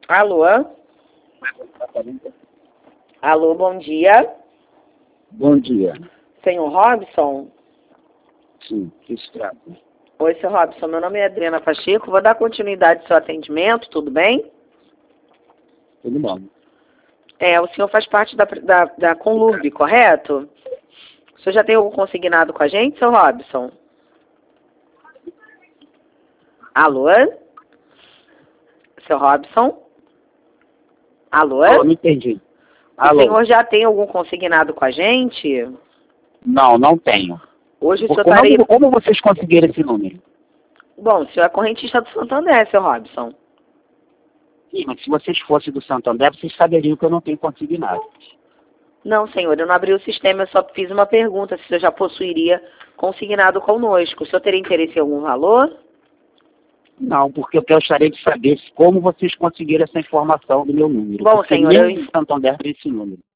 Alô? Alô, bom dia. Bom dia. Senhor Robson? Sim, que se trata? Oi, senhor Robson. Meu nome é Adriana Pacheco. Vou dar continuidade ao seu atendimento, tudo bem? Tudo bom. O senhor faz parte da Conlurb, correto? O senhor já tem algum consignado com a gente, senhor Robson? Alô? Senhor Robson? Alô? Não entendi. O Alô? senhor já tem algum consignado com a gente? Não, não tenho. Hoje o senhor estaria... Como vocês conseguiram esse número? Bom, o senhor é correntista do Santander, senhor Robson. Sim, mas se vocês fossem do Santander, vocês saberiam que eu não tenho consignado. Não, senhor, eu não abri o sistema, eu só fiz uma pergunta se o senhor já possuiria consignado conosco. O senhor teria interesse em algum valor? Não, porque eu gostaria de saber como vocês conseguiram essa informação do meu número. Bom, porque senhor, nem o Santander tem esse número.